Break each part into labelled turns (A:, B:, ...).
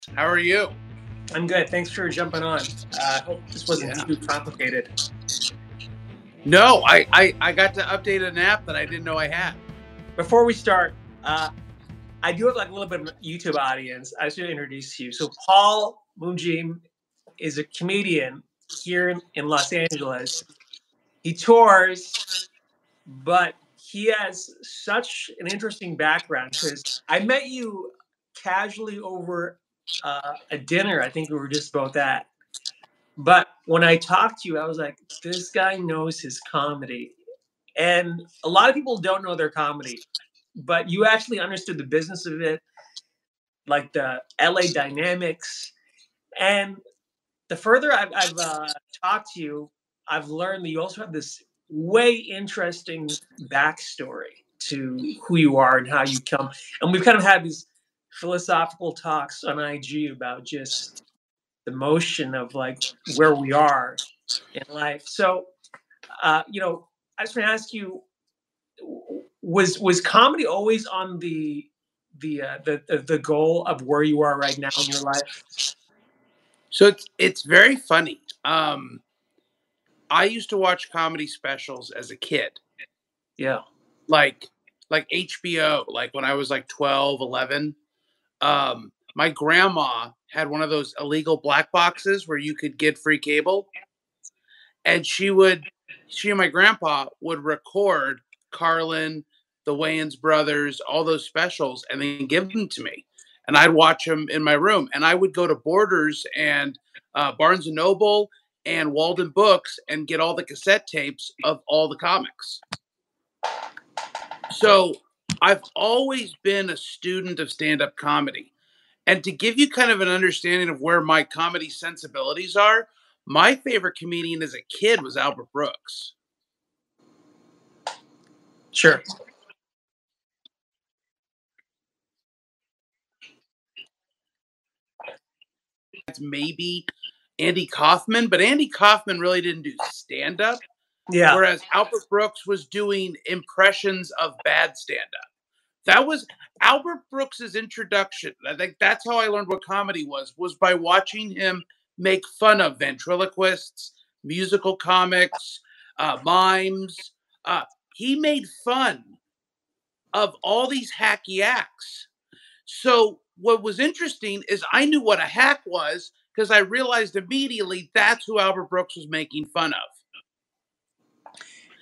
A: How are you?
B: I'm good. Thanks for jumping on. I hope this wasn't
A: Yeah.
B: too complicated.
A: No, I got to update an app that I didn't know I had.
B: Before we start, I do have like a little bit of a YouTube audience. I should introduce you. So Paul Mujim is a comedian here in Los Angeles. He tours, but he has such an interesting background because I met you casually over a dinner. I think we were just both at. But when I talked to you, I was like, this guy knows his comedy. And a lot of people don't know their comedy, but you actually understood the business of it, like the LA dynamics. And the further I've talked to you, I've learned that you also have this way interesting backstory to who you are and how you come. And we've kind of had these philosophical talks on IG about just the motion of like where we are in life. So, I just want to ask you: was comedy always on the goal of where you are right now in your life?
A: So it's very funny. I used to watch comedy specials as a kid,
B: Yeah,
A: like like HBO, like when I was like 12, 11. My grandma had one of those illegal black boxes where you could get free cable, and she and my grandpa would record Carlin, the Wayans brothers, all those specials, and then give them to me, and I'd watch them in my room. And I would go to Borders and Barnes and Noble and Walden Books and get all the cassette tapes of all the comics. So I've always been a student of stand-up comedy. And to give you kind of an understanding of where my comedy sensibilities are, my favorite comedian as a kid was Albert Brooks.
B: sure.
A: It's maybe Andy Kaufman, but Andy Kaufman really didn't do stand-up,
B: Yeah,
A: whereas Albert Brooks was doing impressions of bad stand-up. That was Albert Brooks's introduction. I think that's how I learned what comedy was by watching him make fun of ventriloquists, musical comics, mimes. He made fun of all these hacky acts. So what was interesting is I knew what a hack was because I realized immediately that's who Albert Brooks was making fun of.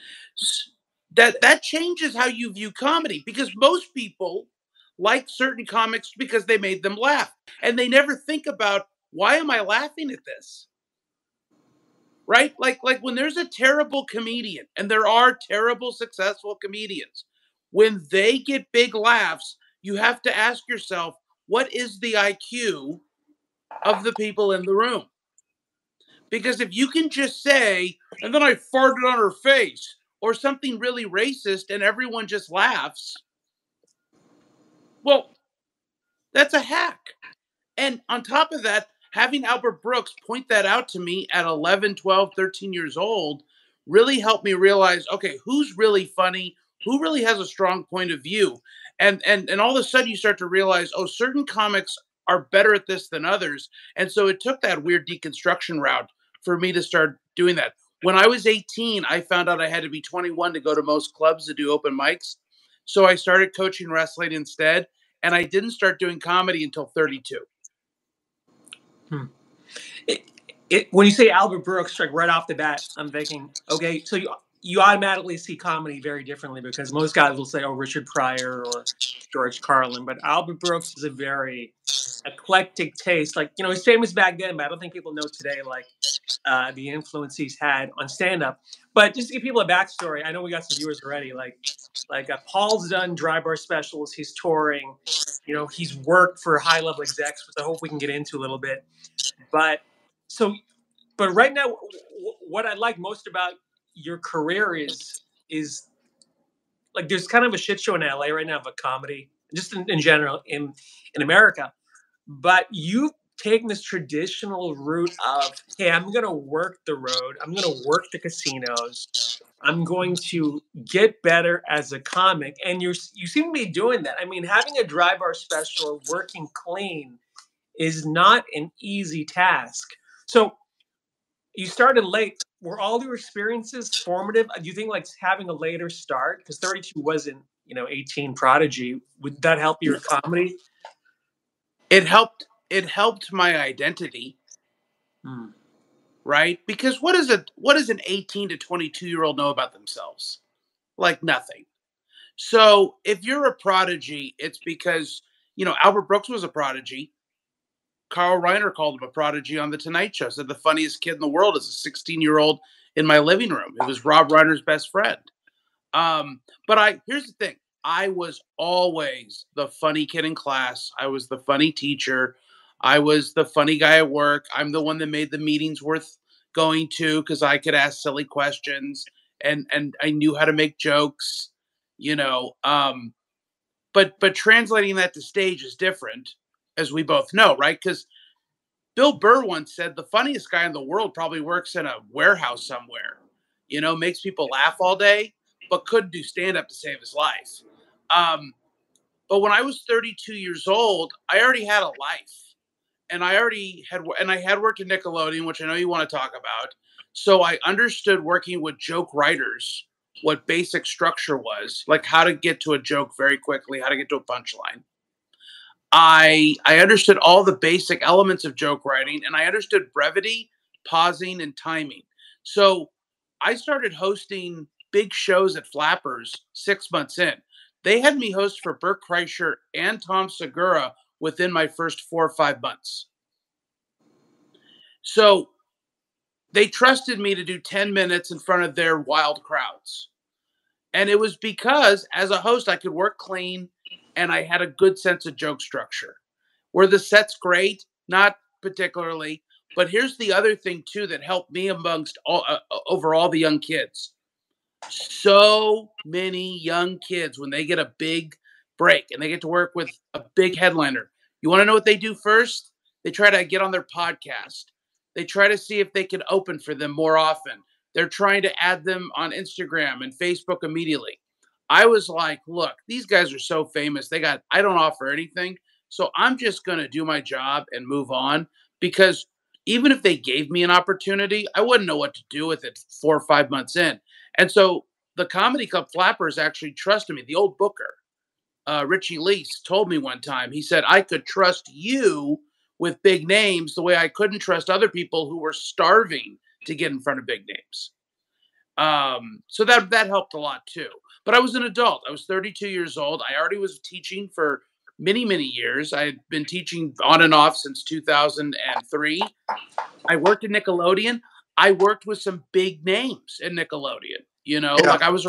A: That changes how you view comedy because most people like certain comics because they made them laugh and they never think about why am I laughing at this? Right? Like when there's a terrible comedian and there are terrible successful comedians, when they get big laughs, you have to ask yourself, what is the IQ of the people in the room? Because if you can just say, and then I farted on her face, or something really racist, and everyone just laughs, well, that's a hack. And on top of that, having Albert Brooks point that out to me at 11, 12, 13 years old really helped me realize, okay, who's really funny? Who really has a strong point of view? And all of a sudden you start to realize, oh, certain comics are better at this than others. And so it took that weird deconstruction route for me to start doing that. When I was 18, I found out I had to be 21 to go to most clubs to do open mics. So I started coaching wrestling instead. And I didn't start doing comedy until 32.
B: Hmm. When you say Albert Brooks, like right off the bat, I'm thinking, okay, so you automatically see comedy very differently because most guys will say, oh, Richard Pryor or George Carlin, but Albert Brooks is a very eclectic taste. Like, he's famous back then, but I don't think people know today, like, the influence he's had on stand-up. But just to give people a backstory, I know we got some viewers already. Like Paul's done dry bar specials. He's touring. He's worked for high-level execs, which I hope we can get into a little bit. But so, but right now, what I like most about your career is like there's kind of a shit show in LA right now of a comedy, just in general in America. But you've taken this traditional route of, hey, I'm going to work the road. I'm going to work the casinos. I'm going to get better as a comic. And you seem to be doing that. I mean, having a dry bar special, working clean is not an easy task. So you started late. Were all your experiences formative? Do you think like having a later start, because 32 wasn't, 18 Prodigy, would that help your comedy?
A: It helped. It helped my identity,
B: Hmm.
A: right? Because what does an 18 to 22-year-old know about themselves? Like nothing. So if you're a prodigy, it's because Albert Brooks was a prodigy. Carl Reiner called him a prodigy on the Tonight Show. Said the funniest kid in the world is a 16-year-old in my living room. It was Rob Reiner's best friend. But here's the thing. I was always the funny kid in class. I was the funny teacher. I was the funny guy at work. I'm the one that made the meetings worth going to because I could ask silly questions and I knew how to make jokes, you know. But translating that to stage is different, as we both know, right? Because Bill Burr once said the funniest guy in the world probably works in a warehouse somewhere, makes people laugh all day, but couldn't do stand up to save his life. But when I was 32 years old, I already had a life, and I had worked at Nickelodeon, which I know you want to talk about. So I understood working with joke writers what basic structure was, like how to get to a joke very quickly, how to get to a punchline. I understood all the basic elements of joke writing, and I understood brevity, pausing, and timing. So I started hosting big shows at Flappers 6 months in. They had me host for Bert Kreischer and Tom Segura within my first 4 or 5 months. So they trusted me to do 10 minutes in front of their wild crowds. And it was because as a host, I could work clean and I had a good sense of joke structure. Were the sets great? Not particularly. But here's the other thing, too, that helped me amongst over all the young kids. So many young kids, when they get a big break and they get to work with a big headliner, you want to know what they do first? They try to get on their podcast. They try to see if they can open for them more often. They're trying to add them on Instagram and Facebook immediately. I was like, look, these guys are so famous. I don't offer anything. So I'm just going to do my job and move on, because even if they gave me an opportunity, I wouldn't know what to do with it 4 or 5 months in. And so the Comedy Club Flappers actually trusted me. The old booker, Richie Leese, told me one time, he said, I could trust you with big names the way I couldn't trust other people who were starving to get in front of big names. So that helped a lot too. But I was an adult. I was 32 years old. I already was teaching for many, many years. I had been teaching on and off since 2003. I worked at Nickelodeon. I worked with some big names at Nickelodeon.
B: Yeah.
A: Like I was.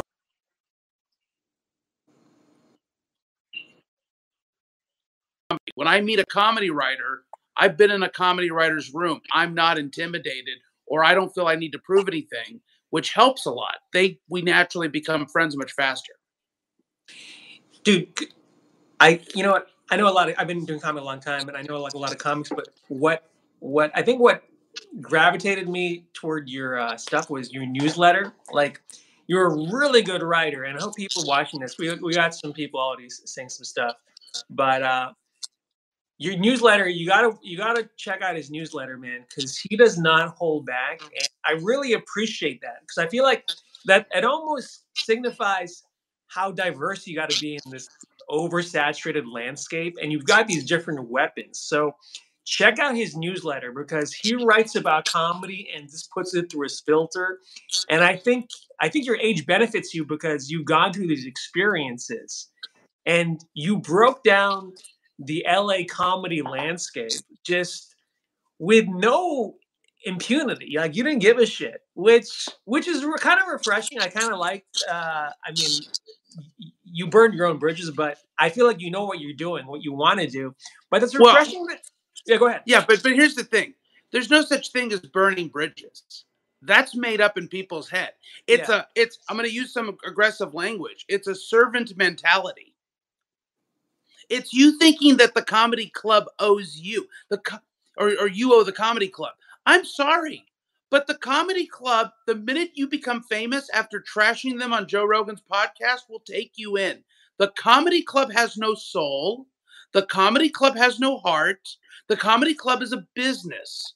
A: When I meet a comedy writer, I've been in a comedy writer's room. I'm not intimidated, or I don't feel I need to prove anything, which helps a lot. We naturally become friends much faster.
B: Dude, I know a lot of, I've been doing comedy a long time, and I know like a lot of comics, but what I think what gravitated me toward your stuff was your newsletter. Like, you're a really good writer, and I hope people watching this, we got some people already saying some stuff, but your newsletter, you gotta check out his newsletter, man, because he does not hold back, and I really appreciate that, because I feel like that it almost signifies how diverse you got to be in this oversaturated landscape, and you've got these different weapons. So check out his newsletter, because he writes about comedy and just puts it through his filter. And I think your age benefits you, because you've gone through these experiences and you broke down the LA comedy landscape just with no impunity. Like, you didn't give a shit, which is kind of refreshing. I kind of like. I mean, you burned your own bridges, but I feel like you know what you're doing, what you want to do. But it's refreshing. Yeah, go ahead.
A: Yeah, but here's the thing: there's no such thing as burning bridges. That's made up in people's head. I'm going to use some aggressive language. It's a servant mentality. It's you thinking that the comedy club owes you, or you owe the comedy club. I'm sorry, but the comedy club, the minute you become famous after trashing them on Joe Rogan's podcast, will take you in. The comedy club has no soul. The comedy club has no heart. The comedy club is a business.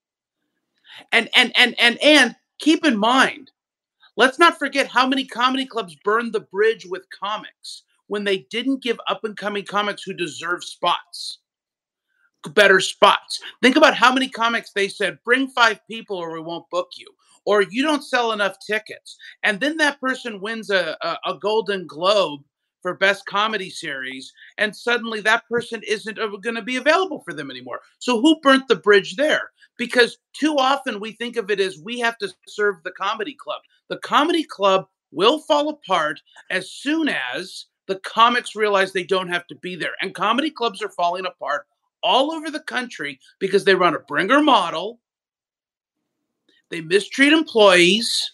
A: And keep in mind, let's not forget how many comedy clubs burned the bridge with comics when they didn't give up and coming comics who deserve spots, better spots. Think about how many comics they said, bring 5 people or we won't book you, or you don't sell enough tickets. And then that person wins a Golden Globe for best comedy series, and suddenly that person isn't going to be available for them anymore. So who burnt the bridge there? Because too often we think of it as we have to serve the comedy club. The comedy club will fall apart as soon as the comics realize they don't have to be there. And comedy clubs are falling apart all over the country because they run a bringer model, they mistreat employees.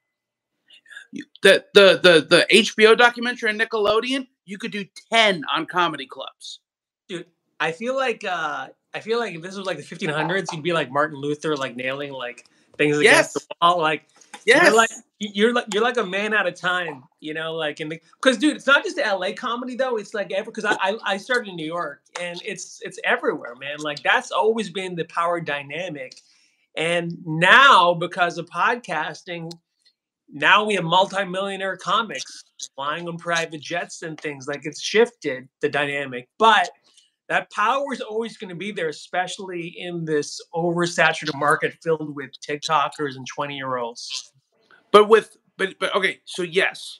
A: The HBO documentary on Nickelodeon, you could do 10 on comedy clubs.
B: Dude, I feel like if this was like the 1500s, you'd be like Martin Luther, like nailing like things against the wall. Like you're like a man out of time, you know, like because dude, it's not just the LA comedy though. It's like because I started in New York and it's everywhere, man. Like that's always been the power dynamic. And now because of podcasting, now we have multimillionaire comics flying on private jets and things. Like it's shifted the dynamic, but that power is always going to be there, especially in this oversaturated market filled with TikTokers and 20-year-olds.
A: But okay, so yes.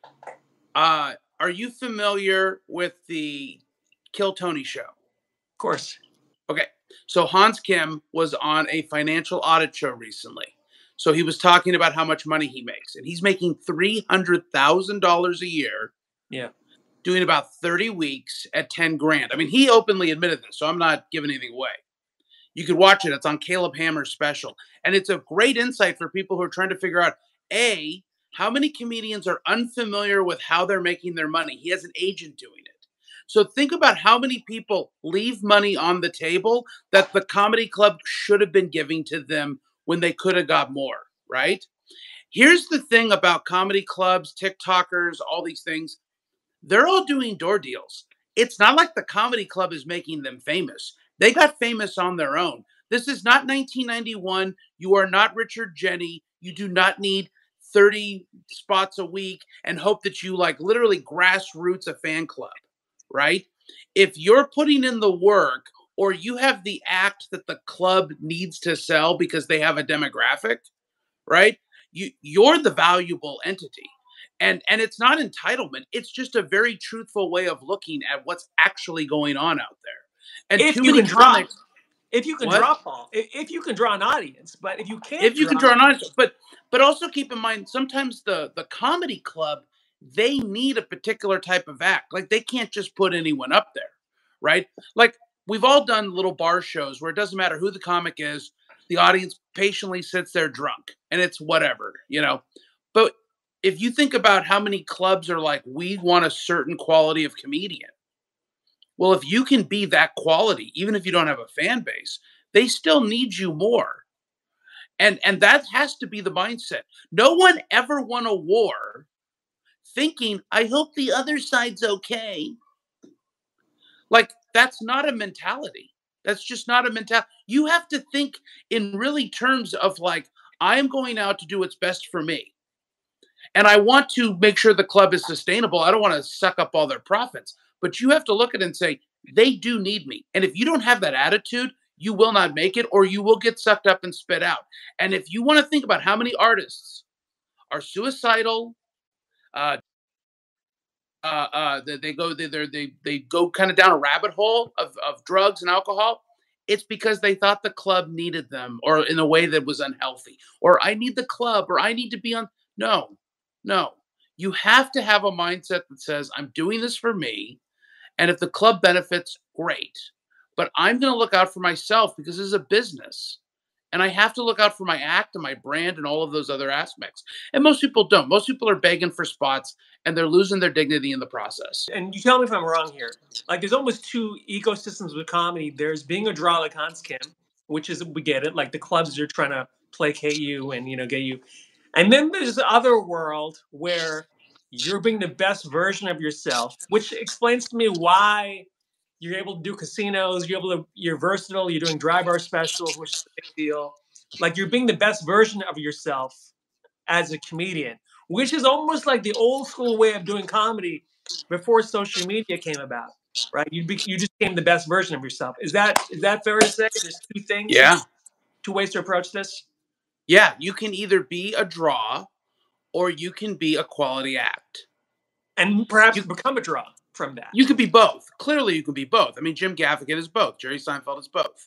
A: Are you familiar with the Kill Tony show?
B: Of course.
A: Okay. So Hans Kim was on a financial audit show recently. So he was talking about how much money he makes, and he's making $300,000 a year.
B: Yeah.
A: Doing about 30 weeks at 10 grand. I mean, he openly admitted this, so I'm not giving anything away. You could watch it. It's on Caleb Hammer's special. And it's a great insight for people who are trying to figure out, A, how many comedians are unfamiliar with how they're making their money. He has an agent doing it. So think about how many people leave money on the table that the comedy club should have been giving to them when they could have got more, right? Here's the thing about comedy clubs, TikTokers, all these things. They're all doing door deals. It's not like the comedy club is making them famous. They got famous on their own. This is not 1991. You are not Richard Jenny. You do not need 30 spots a week and hope that you like literally grassroots a fan club, right? If you're putting in the work or you have the act that the club needs to sell because they have a demographic, right? You're the valuable entity. And it's not entitlement. It's just a very truthful way of looking at what's actually going on out there. And
B: if you can draw an audience, but if you can't,
A: draw an audience, but also keep in mind sometimes the comedy club, they need a particular type of act. Like they can't just put anyone up there, right? Like we've all done little bar shows where it doesn't matter who the comic is, the audience patiently sits there drunk, and it's whatever, you know. But if you think about how many clubs are like, we want a certain quality of comedian. Well, if you can be that quality, even if you don't have a fan base, they still need you more. And that has to be the mindset. No one ever won a war thinking, I hope the other side's okay. Like, that's not a mentality. That's just not a mentality. You have to think in really terms of like, I'm going out to do what's best for me. And I want to make sure the club is sustainable. I don't want to suck up all their profits. But you have to look at it and say, they do need me. And if you don't have that attitude, you will not make it, or you will get sucked up and spit out. And if you want to think about how many artists are suicidal, they go kind of down a rabbit hole of drugs and alcohol, it's because they thought the club needed them, or in a way that was unhealthy, or I need the club, or I need to be on. No, you have to have a mindset that says, I'm doing this for me. And if the club benefits, great. But I'm going to look out for myself because this is a business. And I have to look out for my act and my brand and all of those other aspects. And most people don't. Most people are begging for spots and they're losing their dignity in the process.
B: And you tell me if I'm wrong here. Like there's almost two ecosystems with comedy. There's being a draw like Hans Kim, which is, we get it. Like the clubs are trying to placate you and, get you. And then there's the other world where you're being the best version of yourself, which explains to me why You're able to do casinos. You're versatile. You're doing dry bar specials, which is a big deal. Like you're being the best version of yourself as a comedian, which is almost like the old school way of doing comedy before social media came about, right? You just became the best version of yourself. Is that fair to say? There's
A: Yeah.
B: two ways to approach this.
A: Yeah. You can either be a draw or you can be a quality act.
B: And perhaps
A: You,
B: become a draw from that.
A: you could be both. Clearly, you can be both. I mean, Jim Gaffigan is both. Jerry Seinfeld is both.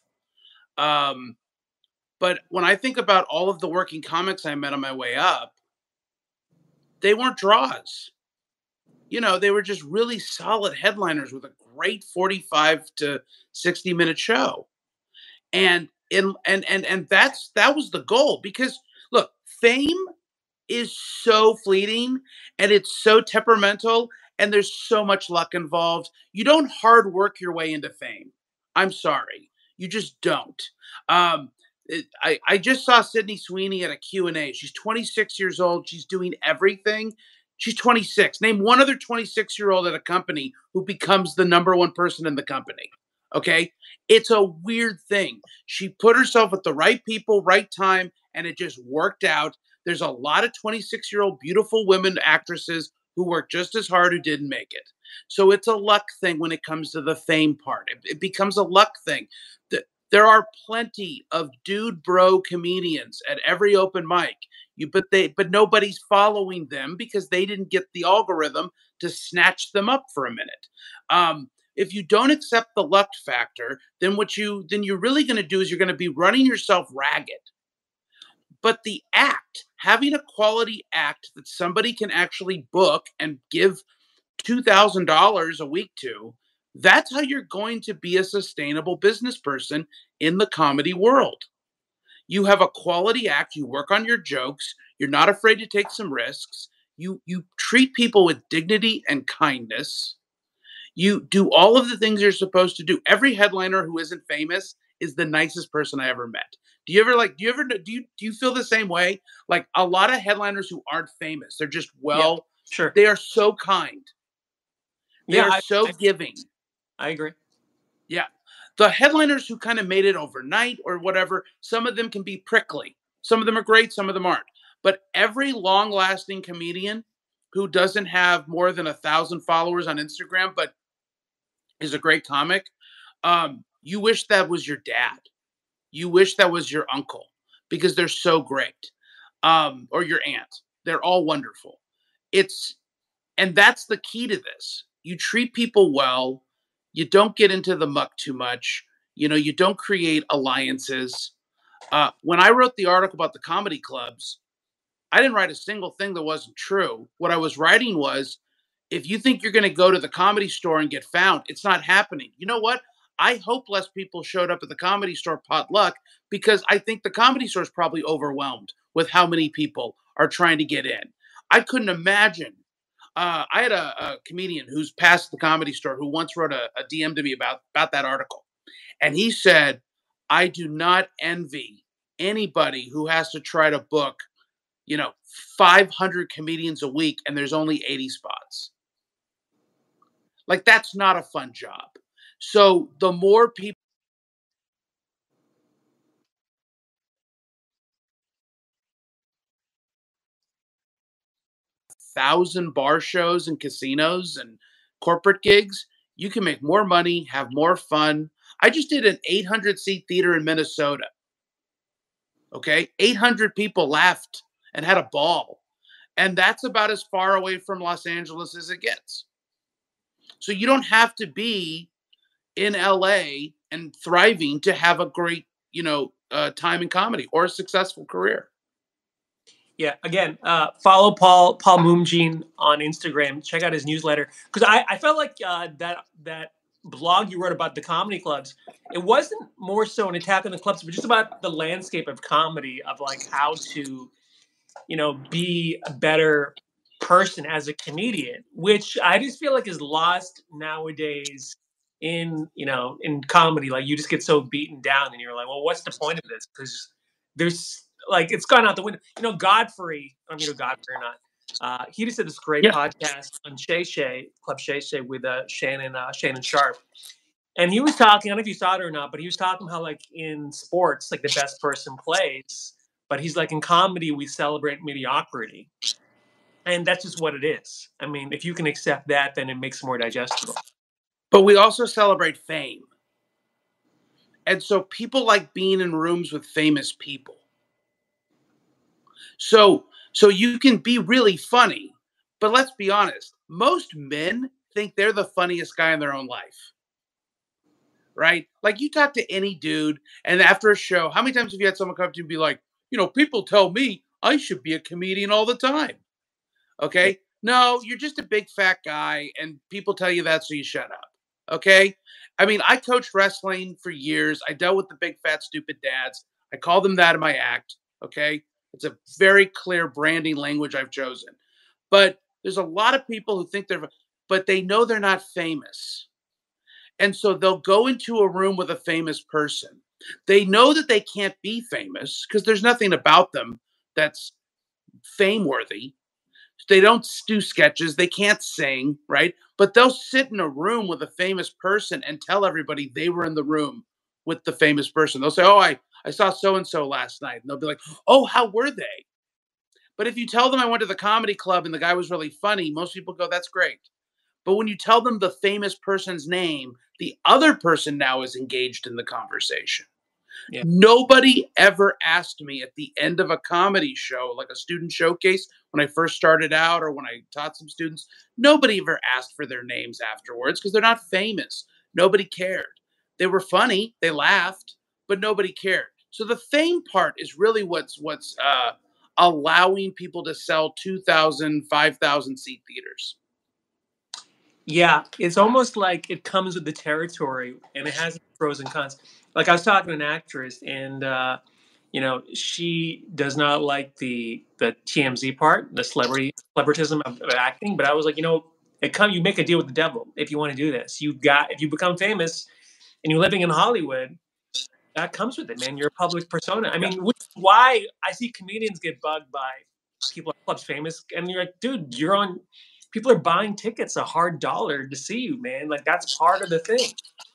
A: But when I think about all of the working comics I met on my way up, they weren't draws. They were just really solid headliners with a great 45 to 60-minute show. And that was the goal, because look, fame is so fleeting and it's so temperamental and there's so much luck involved. You don't hard work your way into fame. I'm sorry. You just don't. I just saw Sydney Sweeney at a Q&A. She's 26 years old. She's doing everything. She's 26. Name one other 26-year-old at a company who becomes the number one person in the company. Okay? It's a weird thing. She put herself with the right people, right time, and it just worked out. There's a lot of 26-year-old beautiful women actresses who work just as hard who didn't make it. So it's a luck thing when it comes to the fame part. It becomes a luck thing. There are plenty of dude bro comedians at every open mic. But nobody's following them because they didn't get the algorithm to snatch them up for a minute. If you don't accept the luck factor, then you're really going to do is you're going to be running yourself ragged. But the act, having a quality act that somebody can actually book and give $2,000 a week to, that's how you're going to be a sustainable business person in the comedy world. You have a quality act, you work on your jokes, you're not afraid to take some risks, you treat people with dignity and kindness. You do all of the things you're supposed to do. Every headliner who isn't famous is the nicest person I ever met. Do you feel the same way? Like a lot of headliners who aren't famous, they're just
B: sure.
A: They are so kind. They are so giving.
B: I agree.
A: Yeah. The headliners who kind of made it overnight or whatever, some of them can be prickly. Some of them are great, some of them aren't. But every long-lasting comedian who doesn't have more than 1,000 followers on Instagram, but is a great comic, you wish that was your dad. You wish that was your uncle because they're so great. Or your aunt. They're all wonderful. And that's the key to this. You treat people well. You don't get into the muck too much. You don't create alliances. When I wrote the article about the comedy clubs, I didn't write a single thing that wasn't true. What I was writing was, if you think you're going to go to the Comedy Store and get found, it's not happening. You know what? I hope less people showed up at the Comedy Store potluck because I think the Comedy Store is probably overwhelmed with how many people are trying to get in. I couldn't imagine. I had a comedian who's passed the Comedy Store who once wrote a DM to me about that article. And he said, I do not envy anybody who has to try to book 500 comedians a week and there's only 80 spots. Like, that's not a fun job. So the more people, 1,000 bar shows and casinos and corporate gigs, you can make more money, have more fun. I just did an 800-seat theater in Minnesota. Okay, 800 people laughed and had a ball. And that's about as far away from Los Angeles as it gets. So you don't have to be in LA and thriving to have a great, time in comedy or a successful career.
B: Yeah. Again, follow Paul Moomjean on Instagram. Check out his newsletter, because I felt like that blog you wrote about the comedy clubs, it wasn't more so an attack on the clubs, but just about the landscape of comedy, of like how to, be a better person as a comedian, which I just feel like is lost nowadays in comedy. Like, you just get so beaten down and you're like, well, what's the point of this? Because there's like, it's gone out the window. Godfrey, I don't know Godfrey or not. He just did this great podcast on Shay Shay, Club Shay Shay, with Shannon Sharp. And he was talking, I don't know if you saw it or not, but he was talking how like in sports, like the best person plays, but he's like in comedy, we celebrate mediocrity. And that's just what it is. I mean, if you can accept that, then it makes it more digestible.
A: But we also celebrate fame. And so people like being in rooms with famous people. So you can be really funny, but let's be honest. Most men think they're the funniest guy in their own life, right? Like you talk to any dude, and after a show, how many times have you had someone come up to you and be like, people tell me I should be a comedian all the time.
B: Yeah.
A: Okay. No, you're just a big fat guy, and people tell you that, so you shut up. Okay. I mean, I coached wrestling for years. I dealt with the big fat stupid dads. I call them that in my act. Okay. It's a very clear branding language I've chosen. But there's a lot of people who think but they know they're not famous. And so they'll go into a room with a famous person. They know that they can't be famous because there's nothing about them that's fame worthy. They don't do sketches, they can't sing, right? But they'll sit in a room with a famous person and tell everybody they were in the room with the famous person. They'll say, "Oh, I saw so and so last night." And they'll be like, "Oh, how were they?" But if you tell them I went to the comedy club and the guy was really funny, most people go, "That's great." But when you tell them the famous person's name, the other person now is engaged in the conversation.
B: Yeah.
A: Nobody ever asked me at the end of a comedy show, like a student showcase, when I first started out or when I taught some students, nobody ever asked for their names afterwards because they're not famous. Nobody cared. They were funny, they laughed, but nobody cared. So the fame part is really what's allowing people to sell 2,000, 5,000 seat theaters.
B: Yeah, it's almost like it comes with the territory, and it has pros and cons. Like I was talking to an actress, and she does not like the TMZ part, the celebritism of acting. But I was like, you make a deal with the devil if you want to do this. If you become famous and you're living in Hollywood, that comes with it, man. You're a public persona. I
A: Yeah.
B: mean, which is why I see comedians get bugged by people at clubs famous, and you're like, dude, you're on. People are buying tickets a hard dollar to see you, man. Like that's part of the thing.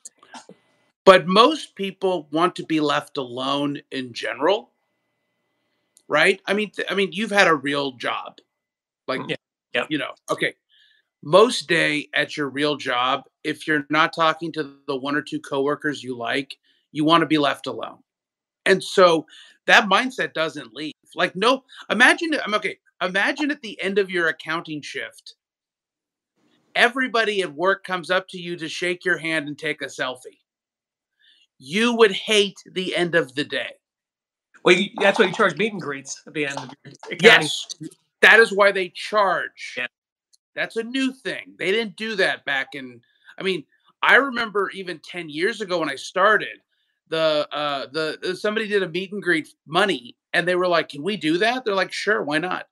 A: But most people want to be left alone in general, right? I mean, you've had a real job, like
B: Yeah, yeah,
A: okay. Most day at your real job, if you're not talking to the one or two coworkers you like, you want to be left alone. And so that mindset doesn't leave. Like, no, imagine I'm okay. Imagine at the end of your accounting shift, everybody at work comes up to you to shake your hand and take a selfie. You would hate the end of the day.
B: well, that's why you charge meet and greets at the end of your accounting.
A: Yes, that is why they charge.
B: Yeah.
A: That's a new thing. They didn't do that back in. I mean, I remember even 10 years ago when I started, somebody did a meet and greet money, and they were like, "Can we do that?" They're like, "Sure, why not?"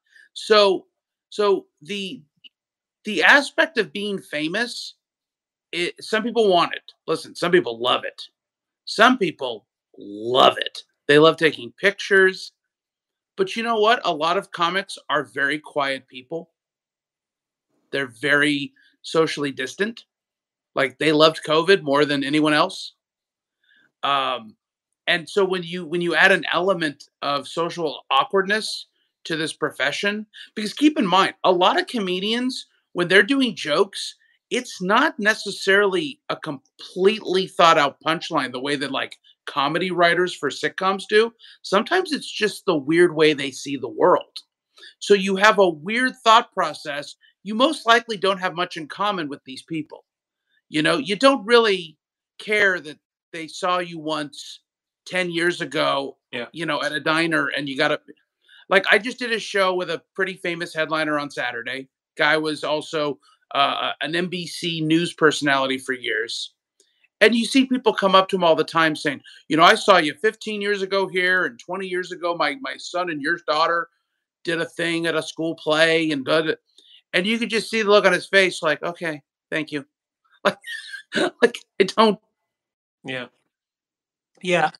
A: So the aspect of being famous, some people want it. Listen, some people love it. Some people love it. They love taking pictures. But you know what? A lot of comics are very quiet people. They're very socially distant. Like they loved COVID more than anyone else. Um, and so when you add an element of social awkwardness to this profession, because keep in mind, a lot of comedians when they're doing jokes, it's not necessarily a completely thought out punchline the way that like comedy writers for sitcoms do. Sometimes it's just the weird way they see the world. So you have a weird thought process. You most likely don't have much in common with these people. You don't really care that they saw you once 10 years ago,
B: Yeah.
A: at a diner and you got to like I just did a show with a pretty famous headliner on Saturday. Guy was also an NBC news personality for years. And you see people come up to him all the time saying, I saw you 15 years ago here and 20 years ago my son and your daughter did a thing at a school play and you could just see the look on his face like, "Okay, thank you." Like like I don't.
B: Yeah. Yeah.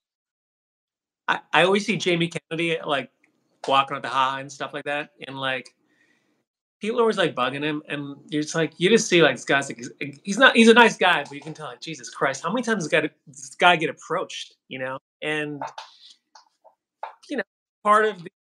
B: I always see Jamie Kennedy like walking with the high and stuff like that. And like people are always like bugging him, and you're just like, you just see like this guy's like, he's a nice guy, but you can tell like, Jesus Christ, how many times this guy get approached, you know? And you know, part of the,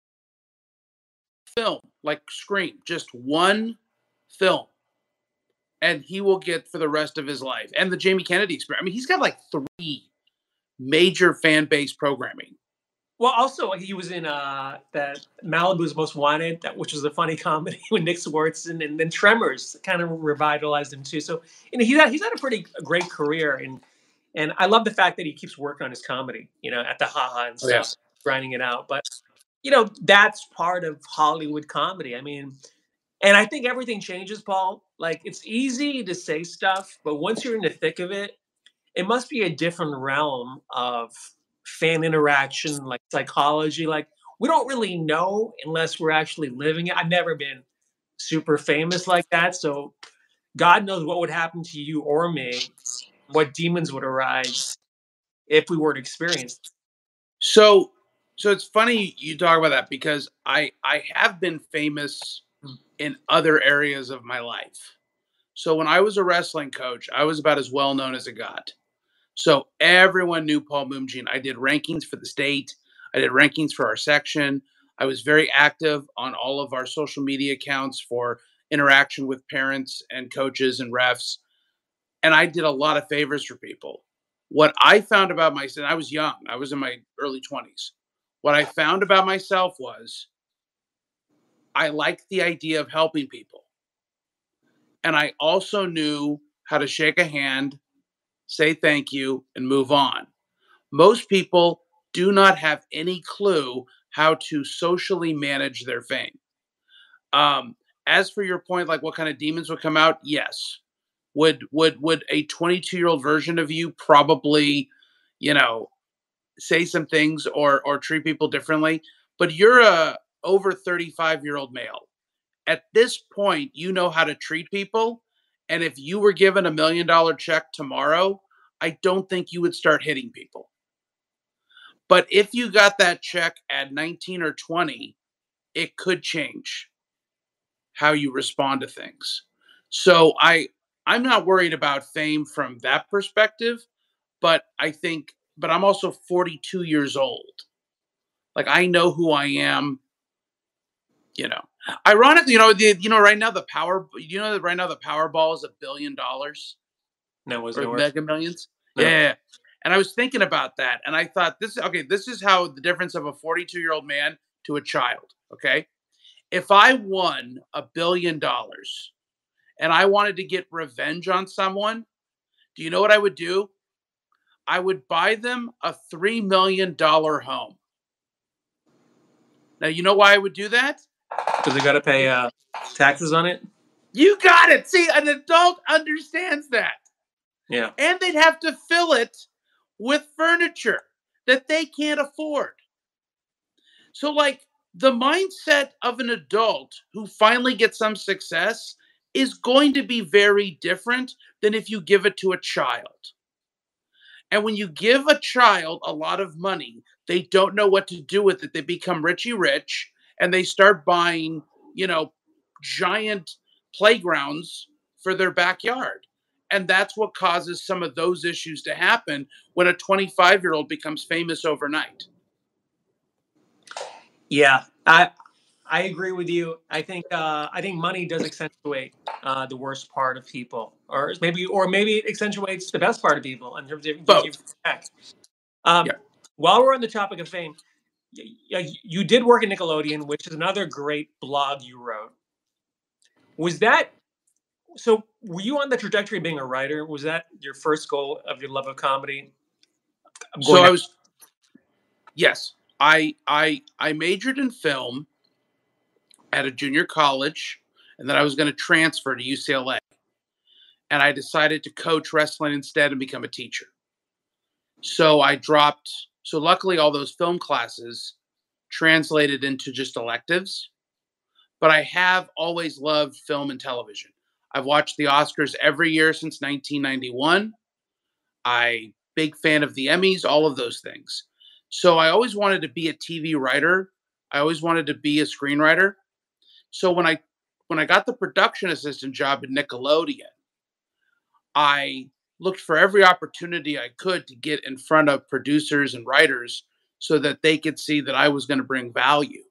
A: Film like Scream, just one film, and he will get for the rest of his life. And the Jamie Kennedy Experience. I mean, he's got like 3 major fan base programming.
B: well, also like, he was in that Malibu's Most Wanted, which was a funny comedy with Nick Swardson, and then Tremors kind of revitalized him too. So you know, he's had a pretty great career, and I love the fact that he keeps working on his comedy, you know, at the haha and
A: Oh,
B: stuff,
A: yes.
B: grinding it out. But you know, that's part of Hollywood comedy. I mean, and I think everything changes, Paul. Like it's easy to say stuff, but once you're in the thick of it, it must be a different realm of fan interaction, like psychology. Like we don't really know unless we're actually living it. I've never been super famous like that, so God knows what would happen to you or me, what demons would arise if we were to experience.
A: So, so it's funny you talk about that because I have been famous in other areas of my life. So when I was a wrestling coach, I was about as well known as it got. So everyone knew Paul Moonjin. I did rankings for the state. I did rankings for our section. I was very active on all of our social media accounts for interaction with parents and coaches and refs. And I did a lot of favors for people. What I found about myself, I was young, I was in my early 20s. What I found about myself was I liked the idea of helping people. And I also knew how to shake a hand, say thank you, and move on. Most people do not have any clue how to socially manage their fame. Um, as for your point, like what kind of demons would come out? Yes. Would a 22-year-old version of you probably, you know, say some things or treat people differently? But you're a over 35-year-old male. At this point, you know how to treat people. And if you were given $1 million check tomorrow, I don't think you would start hitting people. But if you got that check at 19 or 20, it could change how you respond to things. So I'm not worried about fame from that perspective, but but I'm also 42 years old. Like I know who I am, you know. Ironically, right now right now the Powerball is $1 billion
B: No, was
A: or
B: no worse.
A: Mega Millions.
B: No.
A: Yeah. And I was thinking about that, and I thought this is how the difference of a 42-year-old man to a child. Okay, if I won $1 billion and I wanted to get revenge on someone, do you know what I would do? I would buy them a $3 million home. Now, you know why I would do that?
B: Because they got to pay taxes on it.
A: You got it. See, an adult understands that.
B: Yeah.
A: And they'd have to fill it with furniture that they can't afford. So, like, the mindset of an adult who finally gets some success is going to be very different than if you give it to a child. And when you give a child a lot of money, they don't know what to do with it. They become Richie Rich and they start buying, giant playgrounds for their backyard. And that's what causes some of those issues to happen when a 25-year-old becomes famous overnight.
B: Yeah, I agree with you. I think money does accentuate the worst part of people, or maybe it accentuates the best part of people in terms of
A: Both.
B: Yeah.
A: Yeah.
B: While we're on the topic of fame, you did work at Nickelodeon, which is another great blog you wrote. Was that so? Were you on the trajectory of being a writer? Was that your first goal of your love of comedy?
A: Yes. I majored in film at a junior college, and then I was going to transfer to UCLA. And I decided to coach wrestling instead and become a teacher. So luckily all those film classes translated into just electives, but I have always loved film and television. I've watched the Oscars every year since 1991. Big fan of the Emmys, all of those things. So I always wanted to be a TV writer. I always wanted to be a screenwriter. So when I when I got the production assistant job at Nickelodeon, I looked for every opportunity I could to get in front of producers and writers so that they could see that I was going to bring value.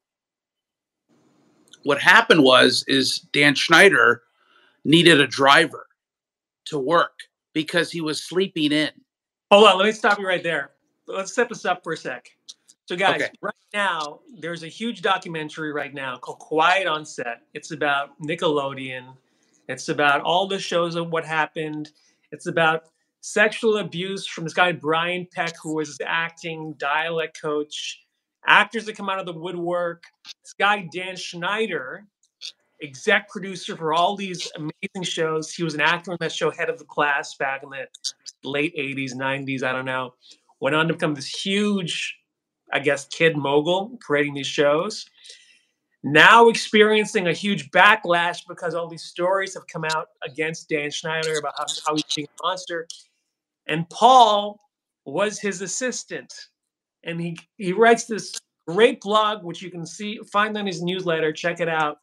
A: What happened is Dan Schneider needed a driver to work because he was sleeping in.
B: Hold on, let me stop you right there. Let's set this up for a sec. So, guys,
A: Okay.
B: right now, there's a huge documentary right now called Quiet on Set. It's about Nickelodeon. It's about all the shows of what happened. It's about sexual abuse from this guy, Brian Peck, who was his acting dialect coach, actors that come out of the woodwork. This guy, Dan Schneider, exec producer for all these amazing shows. He was an actor on that show, Head of the Class, back in the late 80s, 90s, I don't know. Went on to become this huge, I guess, kid mogul creating these shows. Now experiencing a huge backlash because all these stories have come out against Dan Schneider about how he's being a monster. And Paul was his assistant. And he writes this great blog, which you can find on his newsletter. Check it out.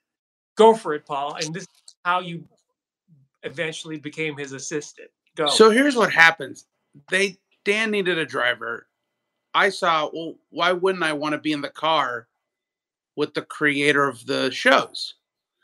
B: Go for it, Paul. And this is how you eventually became his assistant. Go.
A: So here's what happens. Dan needed a driver. I saw, well, why wouldn't I want to be in the car with the creator of the shows?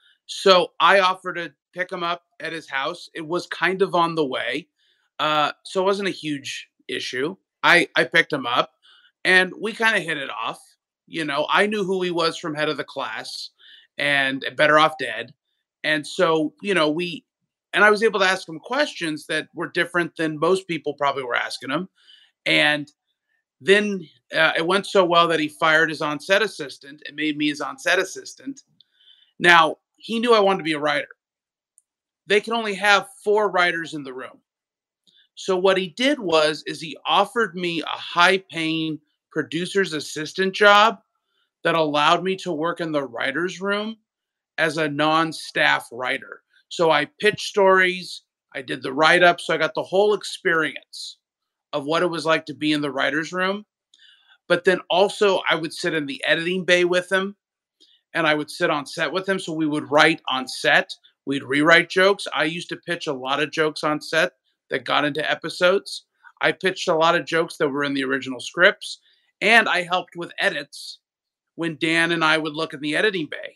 A: So I offered to pick him up at his house. It was kind of on the way. So it wasn't a huge issue. I picked him up and we kind of hit it off. You know, I knew who he was from Head of the Class and Better Off Dead. And so, you know, I was able to ask him questions that were different than most people probably were asking him. And then it went so well that he fired his on-set assistant and made me his on-set assistant. Now, he knew I wanted to be a writer. They can only have 4 writers in the room. So what he did is he offered me a high-paying producer's assistant job that allowed me to work in the writer's room as a non-staff writer. So I pitched stories, I did the write-up, so I got the whole experience of what it was like to be in the writer's room. But then also I would sit in the editing bay with him and I would sit on set with him. So we would write on set. We'd rewrite jokes. I used to pitch a lot of jokes on set that got into episodes. I pitched a lot of jokes that were in the original scripts. And I helped with edits when Dan and I would look in the editing bay.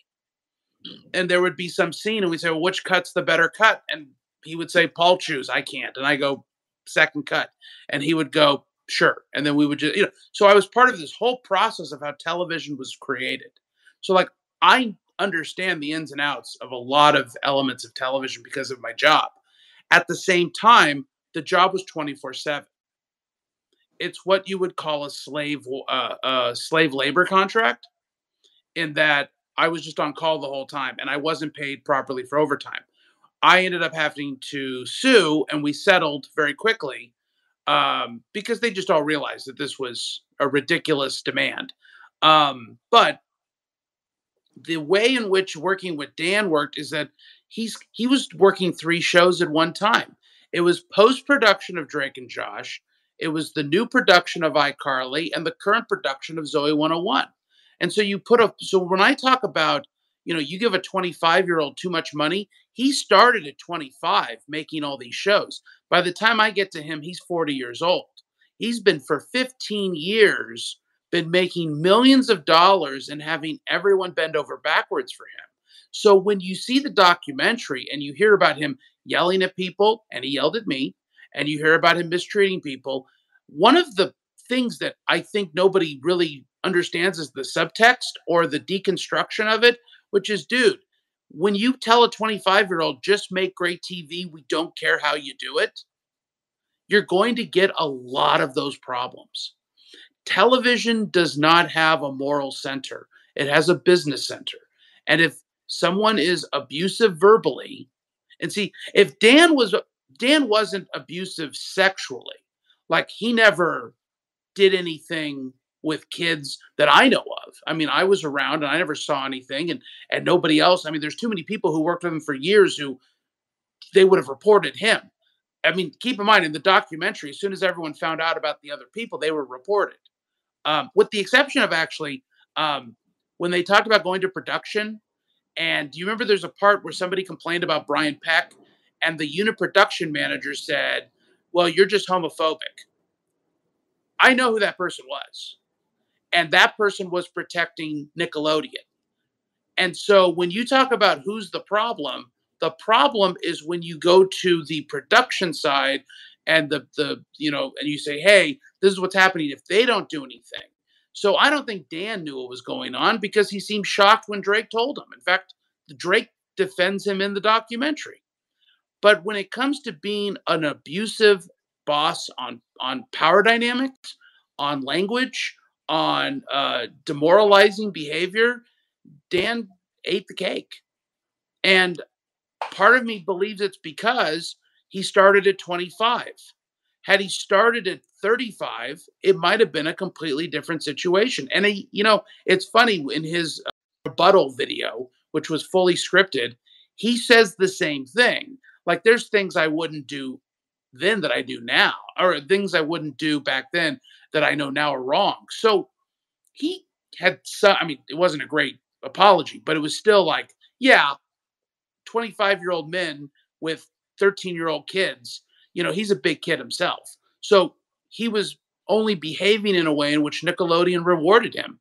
A: And there would be some scene and we'd say, well, which cut's the better cut? And he would say, Paul, choose. I can't. And I go, second cut. And he would go, sure. And then we would just, so I was part of this whole process of how television was created. So like, I understand the ins and outs of a lot of elements of television because of my job. At the same time, the job was 24/7. It's what you would call a slave labor contract, in that I was just on call the whole time and I wasn't paid properly for overtime. I ended up having to sue and we settled very quickly because they just all realized that this was a ridiculous demand. But the way in which working with Dan worked is that he was working 3 shows at one time. It was post-production of Drake and Josh. It was the new production of iCarly and the current production of Zoe 101. And so so when I talk about, you give a 25-year-old too much money, he started at 25 making all these shows. By the time I get to him, he's 40 years old. He's been for 15 years been making millions of dollars and having everyone bend over backwards for him. So when you see the documentary and you hear about him yelling at people, and he yelled at me, and you hear about him mistreating people, one of the things that I think nobody really understands is the subtext or the deconstruction of it, which is, dude, when you tell a 25-year-old, just make great TV, we don't care how you do it, you're going to get a lot of those problems. Television does not have a moral center. It has a business center. And if someone is abusive verbally, and see, if Dan wasn't abusive sexually, like he never did anything with kids that I know of. I mean, I was around and I never saw anything, and nobody else. I mean, there's too many people who worked with him for years who they would have reported him. I mean, keep in mind, in the documentary, as soon as everyone found out about the other people, they were reported. With the exception of actually, when they talked about going to production And do you remember there's a part where somebody complained about Brian Peck and the unit production manager said, well, you're just homophobic. I know who that person was. And that person was protecting Nickelodeon. And so when you talk about who's the problem is when you go to the production side and the and you say, hey, this is what's happening if they don't do anything. So I don't think Dan knew what was going on because he seemed shocked when Drake told him. In fact, Drake defends him in the documentary. But when it comes to being an abusive boss on power dynamics, on language, on demoralizing behavior, Dan ate the cake. And part of me believes it's because he started at 25. Had he started at 35, it might have been a completely different situation. And it's funny, in his rebuttal video, which was fully scripted, he says the same thing. Like, there's things I wouldn't do then that I do now, or things I wouldn't do back then that I know now are wrong. So he had some, it wasn't a great apology, but it was still like, yeah, 25-year-old men with 13-year-old kids, he's a big kid himself. So he was only behaving in a way in which Nickelodeon rewarded him.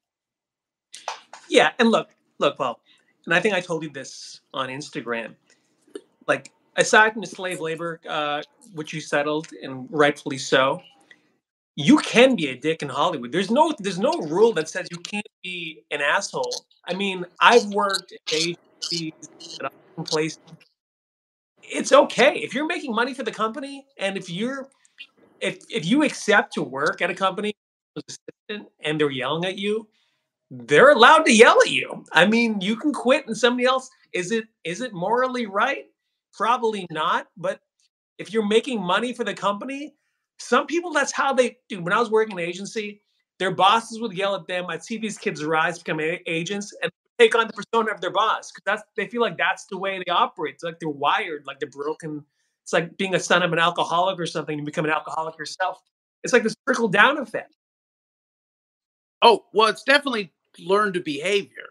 B: Yeah, and look, Paul, and I think I told you this on Instagram. Like, aside from the slave labor, which you settled, and rightfully so, you can be a dick in Hollywood. There's no rule that says you can't be an asshole. I mean, I've worked at agencies at other places. It's okay if you're making money for the company, and if you accept to work at a company as assistant and they're yelling at you, they're allowed to yell at you. I mean, you can quit and somebody else. Is it morally right? Probably not. But if you're making money for the company, some people, that's how they do. When I was working in an agency, their bosses would yell at them. I'd see these kids rise, become agents, and take on the persona of their boss, because they feel like that's the way they operate. It's like they're wired, like they're broken. It's like being a son of an alcoholic or something. You become an alcoholic yourself. It's like this trickle down effect.
A: Oh, well, it's definitely learned behavior.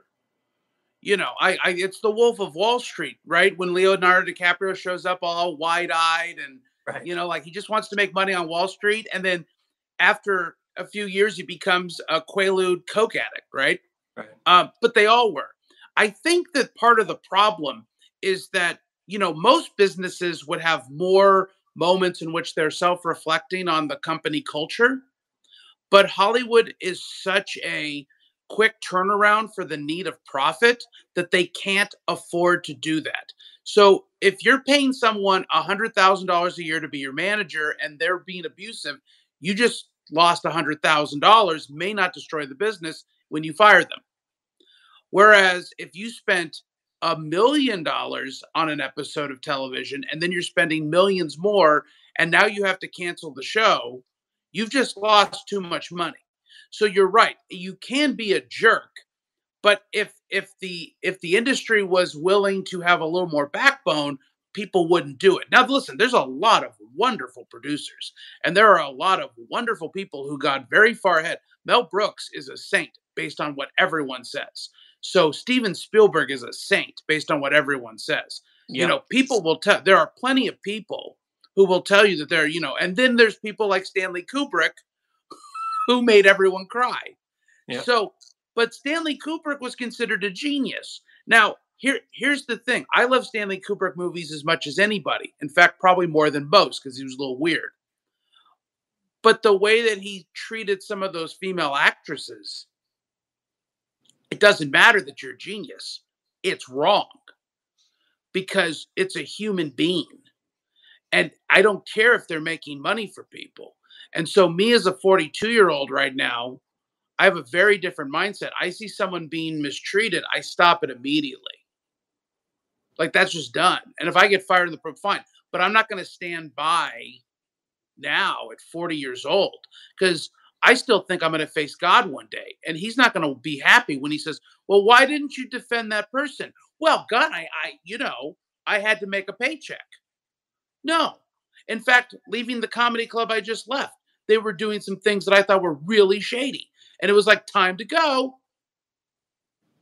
A: It's the Wolf of Wall Street, right? When Leonardo DiCaprio shows up all wide-eyed and,
B: right,
A: like he just wants to make money on Wall Street. And then after a few years, he becomes a Quaalude coke addict, right?
B: Right.
A: But they all were. I think that part of the problem is that, most businesses would have more moments in which they're self-reflecting on the company culture. But Hollywood is such a quick turnaround for the need of profit that they can't afford to do that. So if you're paying someone $100,000 a year to be your manager and they're being abusive, you just lost $100,000, may not destroy the business when you fire them. Whereas if you spent $1 million on an episode of television and then you're spending millions more and now you have to cancel the show, you've just lost too much money. So you're right. You can be a jerk, but if the industry was willing to have a little more backbone, people wouldn't do it. Now listen, there's a lot of wonderful producers and there are a lot of wonderful people who got very far ahead. Mel Brooks is a saint based on what everyone says. So Steven Spielberg is a saint based on what everyone says.
B: Yep.
A: People will tell, there are plenty of people who will tell you that they're, and then there's people like Stanley Kubrick who made everyone cry.
B: Yep.
A: So, but Stanley Kubrick was considered a genius. Now, here's the thing. I love Stanley Kubrick movies as much as anybody. In fact, probably more than most because he was a little weird. But the way that he treated some of those female actresses, it doesn't matter that you're a genius. It's wrong because it's a human being. And I don't care if they're making money for people. And so me as a 42-year-old right now, I have a very different mindset. I see someone being mistreated, I stop it immediately. Like, that's just done. And if I get fired in the pro, fine. But I'm not going to stand by now at 40 years old because I still think I'm going to face God one day. And he's not going to be happy when he says, well, why didn't you defend that person? Well, God, I had to make a paycheck. No. In fact, leaving the comedy club I just left, they were doing some things that I thought were really shady. And it was like, time to go.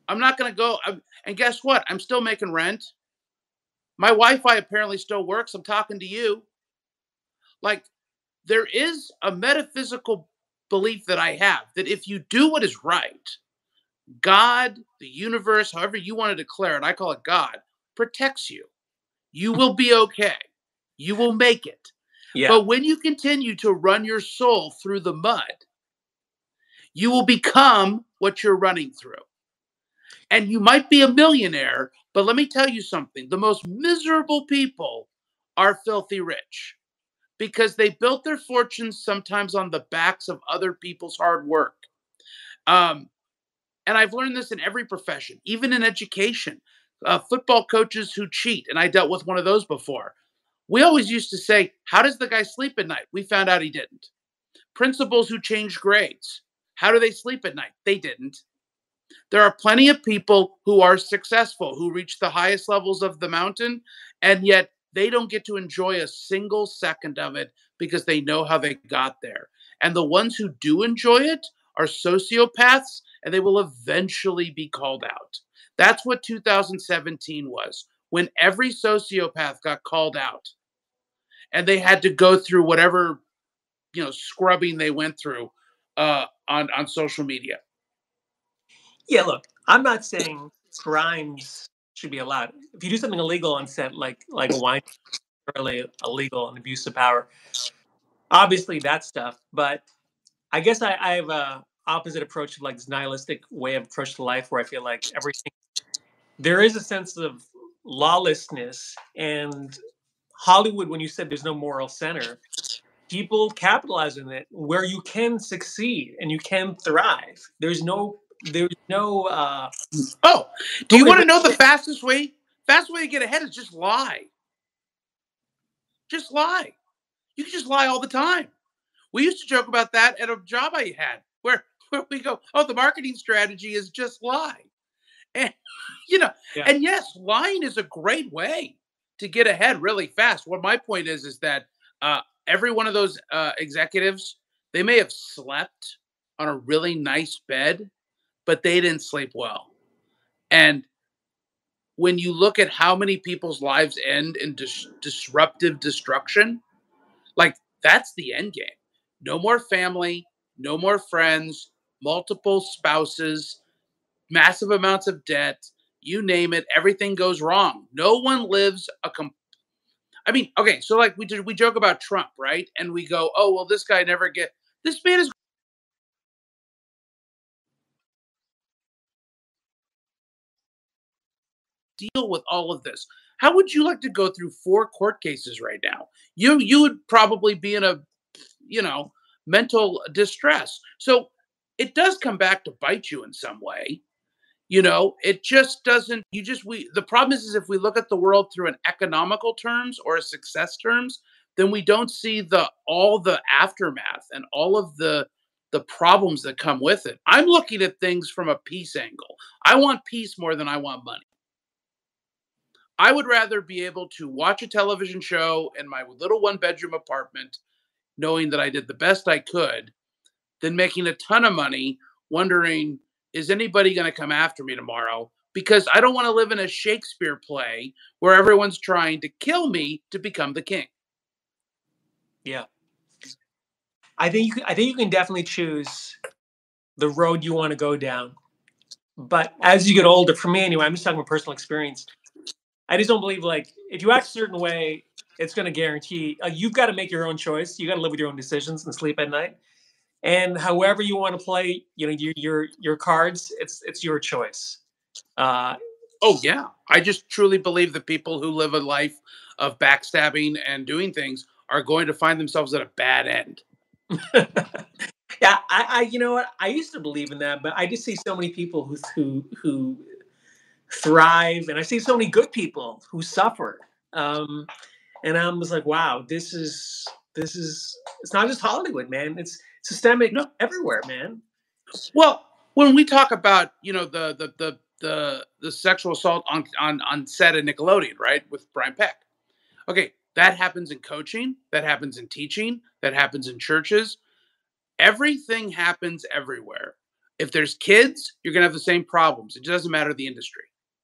A: I'm not going to go. And guess what? I'm still making rent. My Wi-Fi apparently still works. I'm talking to you. Like, there is a metaphysical belief that I have that if you do what is right, God, the universe, however you want to declare it, I call it God, protects you. You will be okay. You will make it.
B: Yeah.
A: But when you continue to run your soul through the mud, you will become what you're running through. And you might be a millionaire, but let me tell you something. The most miserable people are filthy rich because they built their fortunes sometimes on the backs of other people's hard work. Um, and I've learned this in every profession, even in education. Football coaches who cheat, and I dealt with one of those before. We always used to say, how does the guy sleep at night? We found out he didn't. Principals who changed grades, how do they sleep at night? They didn't. There are plenty of people who are successful, who reach the highest levels of the mountain, and yet they don't get to enjoy a single second of it because they know how they got there. And the ones who do enjoy it are sociopaths, and they will eventually be called out. That's what 2017 was, when every sociopath got called out and they had to go through whatever, scrubbing they went through on social media.
B: Yeah, look, I'm not saying crimes should be allowed. If you do something illegal on set, like a wine, really illegal and abuse of power, obviously that stuff. But I guess I have a opposite approach of like this nihilistic way of approach to life, where I feel like everything there is a sense of lawlessness, and Hollywood. When you said there's no moral center, people capitalize on it where you can succeed and you can thrive. There's no.
A: Oh, do you want to know the fastest way? Fastest way to get ahead is just lie. Just lie. You can just lie all the time. We used to joke about that at a job I had, where we go, "Oh, the marketing strategy is just lie," and
B: Yeah.
A: and yes, lying is a great way to get ahead really fast. What my point is that every one of those executives, they may have slept on a really nice bed, but they didn't sleep well. And when you look at how many people's lives end in disruptive destruction, like, that's the end game. No more family, no more friends, multiple spouses, massive amounts of debt, you name it, everything goes wrong. No one lives I mean, okay, so like we joke about Trump, right? And we go, "Oh, well, this guy never get this man is deal with all of this." How would you like to go through 4 court cases right now? You would probably be in a, you know, mental distress. So it does come back to bite you in some way. It just doesn't. The problem is if we look at the world through an economical terms or a success terms, then we don't see all the aftermath and all of the problems that come with it. I'm looking at things from a peace angle. I want peace more than I want money. I would rather be able to watch a television show in my little one-bedroom apartment, knowing that I did the best I could, than making a ton of money wondering, is anybody going to come after me tomorrow? Because I don't want to live in a Shakespeare play where everyone's trying to kill me to become the king.
B: Yeah. I think you can definitely choose the road you want to go down. But as you get older, for me anyway, I'm just talking about personal experience. I just don't believe like if you act a certain way, it's going to guarantee you've got to make your own choice. You got to live with your own decisions and sleep at night. And however you want to play, your cards, it's your choice.
A: Oh yeah, I just truly believe that people who live a life of backstabbing and doing things are going to find themselves at a bad end.
B: Yeah, I you know what? I used to believe in that, but I just see so many people who thrive, and I see so many good people who suffer. And I'm just like, wow, this is it's not just Hollywood, man. It's systemic everywhere, man.
A: Well, when we talk about the sexual assault on set at Nickelodeon, right, with Brian Peck, okay, that happens in coaching, that happens in teaching, that happens in churches. Everything happens everywhere. If there's kids, you're going to have the same problems. It doesn't matter the industry.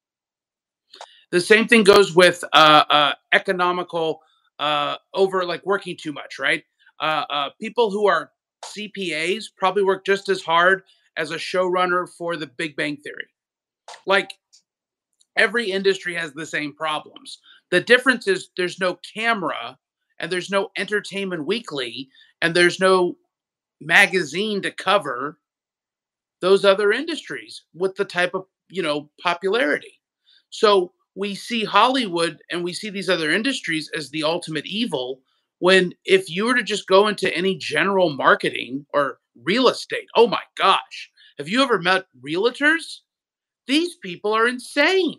A: The same thing goes with economical over like working too much, right? People who are CPAs probably work just as hard as a showrunner for The Big Bang Theory. Like every industry has the same problems. The difference is there's no camera and there's no Entertainment Weekly and there's no magazine to cover those other industries with the type of, popularity. So we see Hollywood and we see these other industries as the ultimate evil, when if you were to just go into any general marketing or real estate, oh my gosh, have you ever met realtors? These people are insane.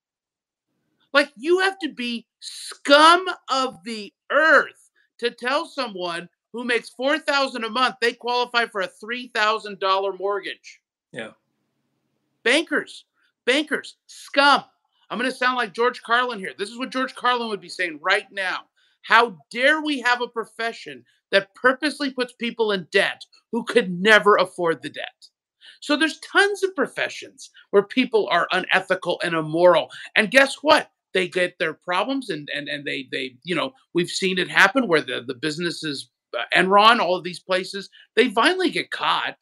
A: Like, you have to be scum of the earth to tell someone who makes 4,000 a month they qualify for a $3,000 mortgage.
B: Yeah.
A: Bankers, bankers, scum. I'm going to sound like George Carlin here. This is what George Carlin would be saying right now. How dare we have a profession that purposely puts people in debt who could never afford the debt? So there's tons of professions where people are unethical and immoral. And guess what? They get their problems and they we've seen it happen where the businesses, Enron, all of these places, they finally get caught.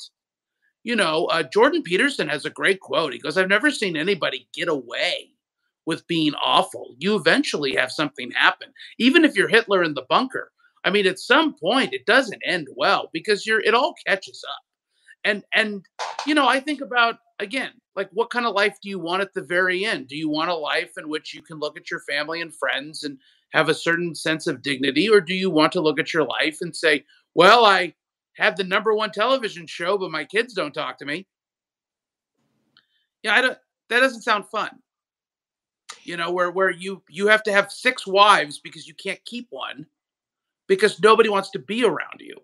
A: Jordan Peterson has a great quote. He goes, "I've never seen anybody get away with being awful. You eventually have something happen, even if you're Hitler in the bunker. I mean, at some point, it doesn't end well because it all catches up." And I think about, again, like, what kind of life do you want at the very end? Do you want a life in which you can look at your family and friends and have a certain sense of dignity, or do you want to look at your life and say, well, I have the number one television show, but my kids don't talk to me? Yeah, I don't. That doesn't sound fun. Where you have to have six wives because you can't keep one because nobody wants to be around you.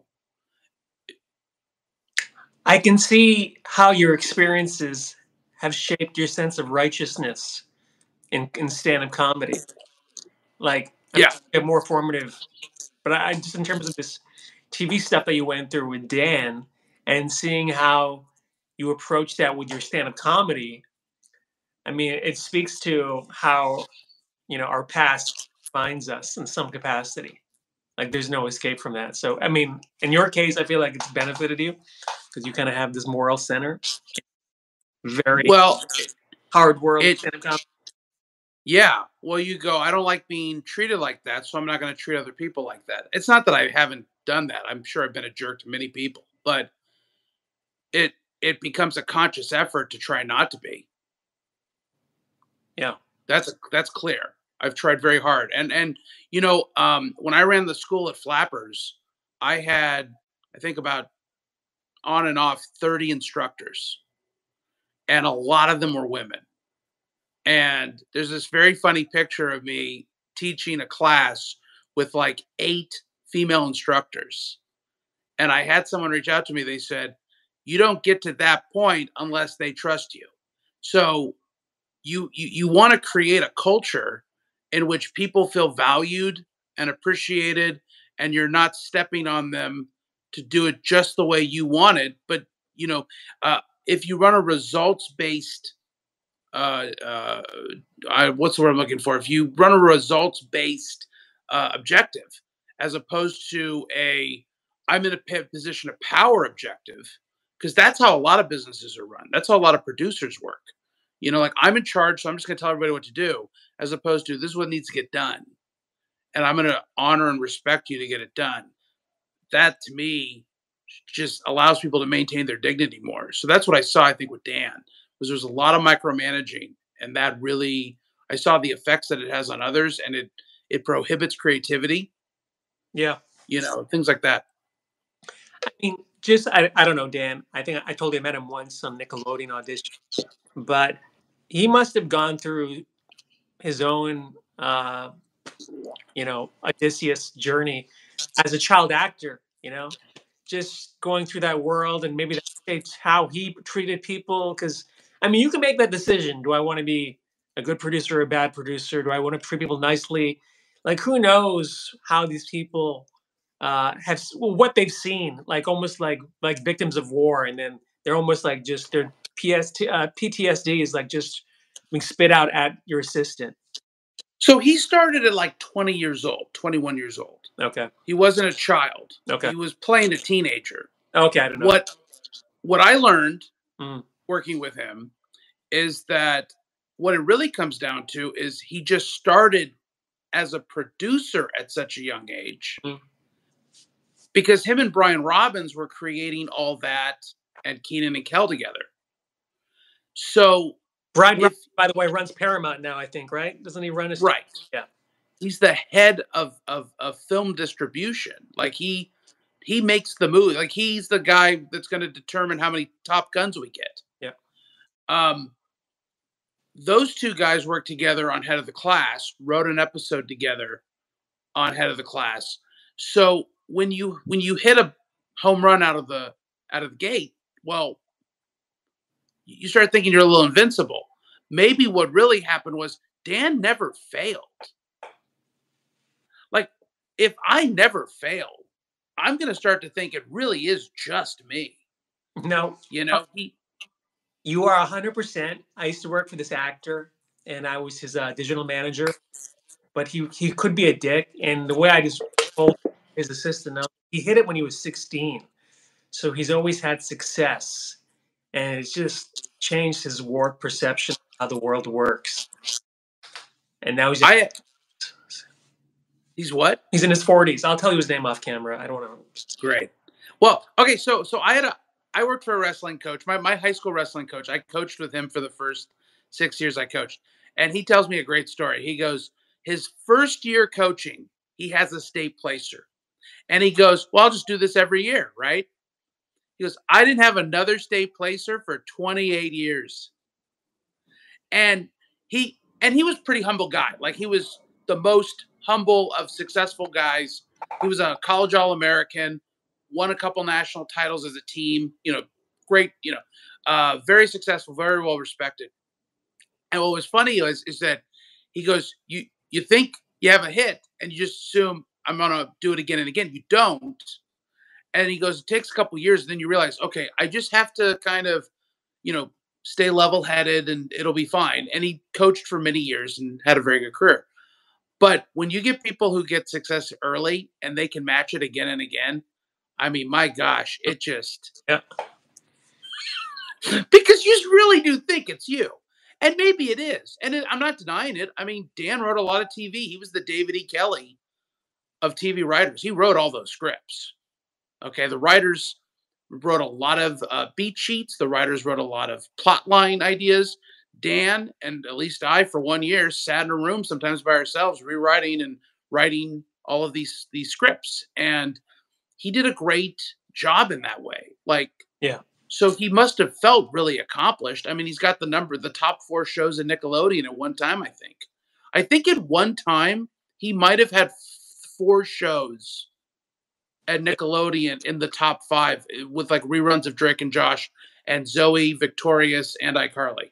B: I can see how your experiences have shaped your sense of righteousness in stand-up comedy. Like,
A: Yeah.
B: more formative. But I just, in terms of this TV stuff that you went through with Dan and seeing how you approach that with your stand-up comedy, I mean, it speaks to how, our past binds us in some capacity. Like, there's no escape from that. So, I mean, in your case, I feel like it's benefited you because you kind of have this moral center. Very
A: well
B: hard world.
A: Yeah. Well, you go, I don't like being treated like that, so I'm not going to treat other people like that. It's not that I haven't done that. I'm sure I've been a jerk to many people, but it becomes a conscious effort to try not to be.
B: Yeah.
A: That's clear. I've tried very hard. And when I ran the school at Flappers, I had, I think, about on and off 30 instructors, and a lot of them were women. And there's this very funny picture of me teaching a class with like 8 female instructors. And I had someone reach out to me. They said, "You don't get to that point unless they trust you." So you want to create a culture in which people feel valued and appreciated, and you're not stepping on them to do it just the way you want it. But if you run a results based what's the word I'm looking for? If you run a results based objective, as opposed to I'm in a position of power objective, because that's how a lot of businesses are run. That's how a lot of producers work. Like, I'm in charge, so I'm just going to tell everybody what to do, as opposed to, this is what needs to get done, and I'm going to honor and respect you to get it done. That, to me, just allows people to maintain their dignity more. So that's what I saw, I think, with Dan, was there's a lot of micromanaging, and that really, I saw the effects that it has on others, and it prohibits creativity.
B: Yeah.
A: Things like that.
B: I mean, I don't know, Dan. I think I told you I met him once on Nickelodeon audition, but he must have gone through his own, Odysseus journey as a child actor, just going through that world, and maybe that shapes how he treated people. Because, I mean, you can make that decision. Do I want to be a good producer or a bad producer? Do I want to treat people nicely? Like, who knows how these people have what they've seen, like almost like victims of war, and then They're almost like just their PTSD is like just being spit out at your assistant.
A: So he started at like 20 years old, 21 years old.
B: Okay.
A: He wasn't a child.
B: Okay.
A: He was playing a teenager.
B: Okay, I don't know.
A: What I learned
B: Mm.
A: working with him is that what it really comes down to is he just started as a producer at such a young age
B: Mm.
A: because him and Brian Robbins were creating All That and Kenan and Kel together. So
B: Brian, by the way, runs Paramount now, I think, right? Doesn't he run a
A: right?
B: Yeah.
A: He's the head of film distribution. Like he makes the movie. Like he's the guy that's going to determine how many Top Guns we get.
B: Yeah.
A: Those two guys worked together on Head of the Class, wrote an episode together on Head of the Class. So when you hit a home run out of the gate, well, you start thinking you're a little invincible. Maybe what really happened was Dan never failed. Like, if I never fail, I'm going to start to think it really is just me.
B: No.
A: You know,
B: you are 100%. I used to work for this actor, and I was his digital manager. But he could be a dick. And the way I just told his assistant, he hit it when he was 16. So he's always had success. And it's just changed his warped perception of how the world works. And now
A: he's what?
B: He's in his 40s. I'll tell you his name off camera. I don't know.
A: Great. Well, okay, so I worked for a wrestling coach. My high school wrestling coach. I coached with him for the first 6 years I coached. And he tells me a great story. He goes, his first year coaching, he has a state placer. And he goes, well, I'll just do this every year, right? He goes, I didn't have another state placer for 28 years. And he was a pretty humble guy. Like he was the most humble of successful guys. He was a college All-American, won a couple national titles as a team, great, very successful, very well respected. And what was funny is that he goes, you think you have a hit and you just assume I'm going to do it again and again. You don't. And he goes, it takes a couple years. And then you realize, okay, I just have to kind of, stay level-headed and it'll be fine. And he coached for many years and had a very good career. But when you get people who get success early and they can match it again and again, I mean, my gosh, it just...
B: Yeah.
A: Because you really do think it's you. And maybe it is. And I'm not denying it. I mean, Dan wrote a lot of TV. He was the David E. Kelly of TV writers. He wrote all those scripts. Okay, the writers wrote a lot of beat sheets. The writers wrote a lot of plot line ideas. Dan, and at least I, for 1 year, sat in a room sometimes by ourselves, rewriting and writing all of these scripts. And he did a great job in that way. Like,
B: yeah.
A: So he must have felt really accomplished. I mean, he's got the top 4 shows in Nickelodeon at one time, I think. I think at one time, he might have had 4 shows at Nickelodeon in the top 5 with like reruns of Drake and Josh and Zoe, Victorious, and iCarly.